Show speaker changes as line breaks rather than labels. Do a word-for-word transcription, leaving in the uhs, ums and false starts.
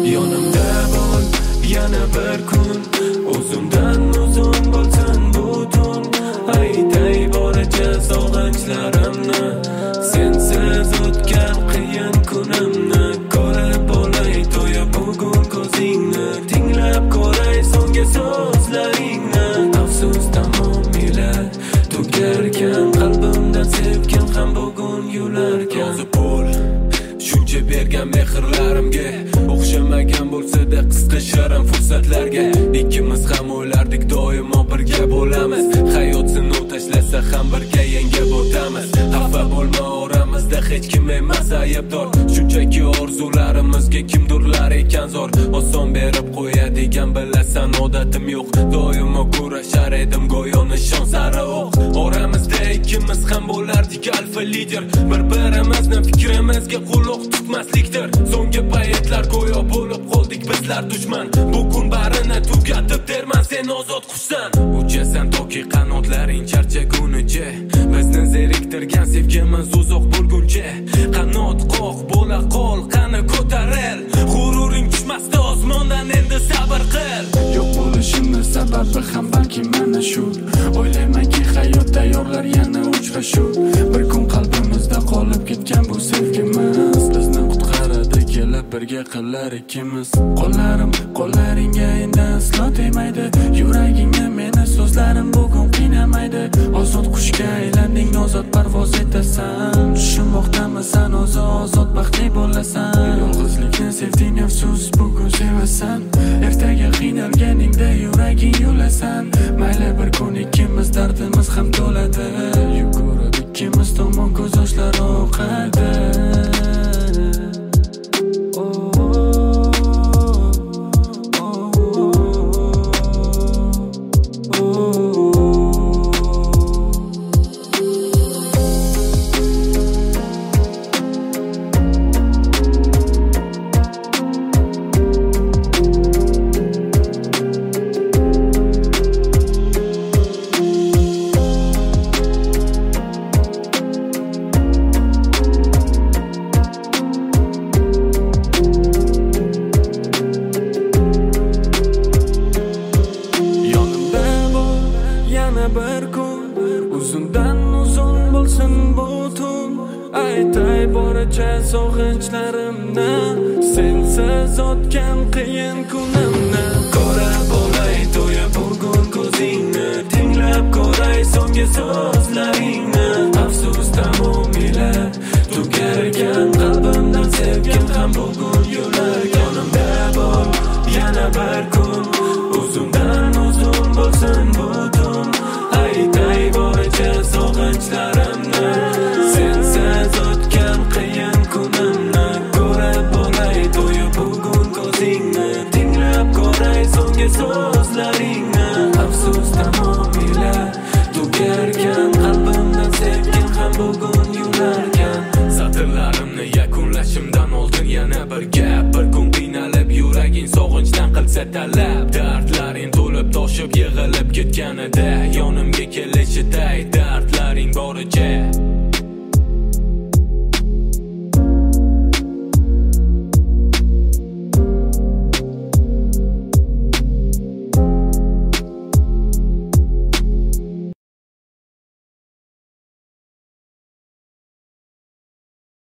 yonimda bo'l yana bir kun, o'zimdan uzun bo'lsin bu tun. Aytay boricha sog'inchlarimni, sensiz o'tgan qiyin kunimni. Ko'rib olay to'yib bugun ko'zingni, tinglab ko'ray so'nggi so'zlaringni. Afsus tamomila tugarkan, qalbimdan sevgim ham bugun yularkan. Rozi bo'l shuncha bergan mehrlarimga, o'xshamagan bo'lsa-da qisqa sharam fursatlarga. Ikkimiz ham o'ylardik doimo birga bo'lamiz, hayot sinov tashlasa ham birga yengib o'tamiz. Xafa bo'lma, oramizda hech kim emas aybdor, shunchaki orzularimizga kimdirlar ekan zor. Oson berib qo'yadigan bilasan odatim yo'q, doimo kurashar edim go'yo nishon sari o'q. Oramizda ikkimiz ham bo'lardik alfa lider, bir-birimizni fikrimizga quloq tutmaslikdir. So'nggi paytlar go'yo bo'lib qoldik bizlar dushman, bugun barini tugatib derman sen ozod qushsan. Uchasan toki qanotlaring charchagunicha, bizni zeriktirgan sevgimiz uzoq bo'lguncha. Qanot qoq bo'la qol, qani ko'taril, g'ururing tushmasda osmondan endi sabr qil.
Yo'q bo'lishimni sababi ham balki mana shu, o'ylaymanki hayot tayyorlar yana uchrashuv. Bir kun qalbimizda qolib ketgan bu sevgimiz, bizni qutqaradi kelib birga qilar ikkimiz. Qo'llarim qo'llaringga endi aslo tegmaydi, yuragingni meni so'zlarim bugun qiynamaydi. Ozod qushga aylanding, ozod parvoz etasan, tushunmoqdamisan o'zi ozod baxtli bo'lasan. Yolg'izlikni sevding, afsus bugun sevasan, ertaga qiynalganingda yuraging yo'lasan. Mayli bir kun ikkimiz dardimiz ham to'ladi, yugurib ikkimiz tomon ko'z yoshlari oqadi.
Bir kun, uzundan uzun bo'lsin bu tun. Aytay boricha sog'inchlarimni, sensiz o'tgan qiyin kunimni. Ko'rib olay to'yib bugun ko'zingni, tinglab ko'ray so'nggi so'zlaringni. Afsus tamomila tugarkan, qalbimdan sevgim ham bugun yular. Yonimda bo'l yana bir kun, uzundan uzun bo'lsin bu tun. Aytay boricha sog'inchlarimni, sensiz o'tgan qiyin kunimni. Ko'rib olay to'yib bugun ko'zingni, tinglab ko'ray so'nggi so'zlaringni. Afsus tamomila tugarkan, qalbimdan sevgim ham bugun yularkan. Satrlarimni yakunlashimdan oldin yana bir gap, bir kun qiynalib yuraging sog'inchdan qilsa talab. Dardlaring to'lib toshib yig'ilib ketganida, yonimga kelishiday dardlaring boricha.